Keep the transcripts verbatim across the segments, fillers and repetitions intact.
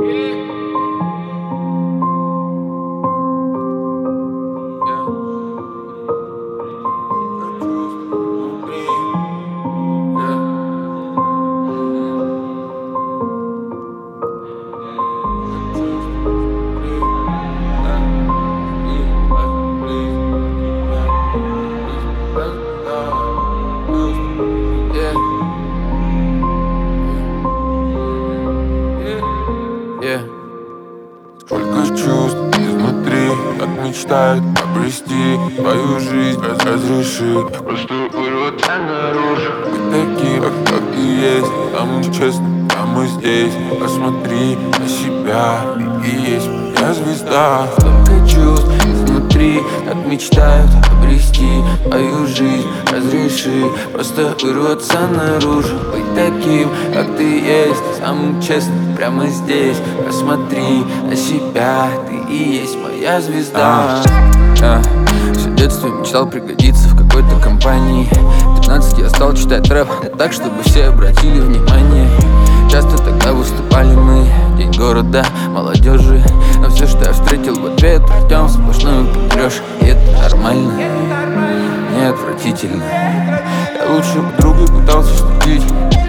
Сколько чувств изнутри, как мечтают обрести твою жизнь. Разреши просто вырваться наружу, быть таким, как, как ты есть, самым честным прямо здесь. Посмотри на себя, ты и есть моя звезда. Сколько чувств изнутри, как мечтают обрести твою жизнь. Разреши просто вырваться наружу, быть таким, как ты есть, самым честным прямо здесь. Посмотри на себя, ты и есть моя звезда. а, Все детство мечтал пригодиться в какой-то компании. В пятнадцать я стал читать рэп, так, чтобы все обратили внимание. Часто тогда выступали мы, день города, молодежи. Но все, что я встретил в ответ, путем сплошную потрешь. И это нормально, не отвратительно. Я лучшего друга пытался стыдить.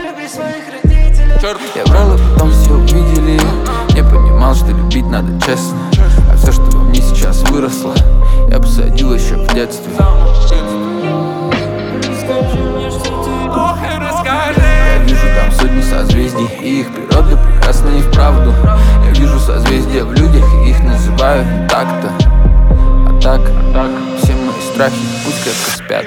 Я врал, и потом все увидели. Не понимал, что любить надо честно. А все, что во мне сейчас выросло, я посадил еще в детстве. Я вижу там сотни созвездий, и их природа прекрасна и вправду. Я вижу созвездия в людях, и их называю не так-то. А так, а так, все мои страхи пусть крепко спят.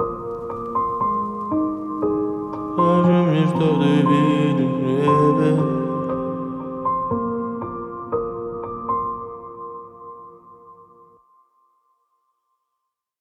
Скажи мне, что ты видишь, ребят.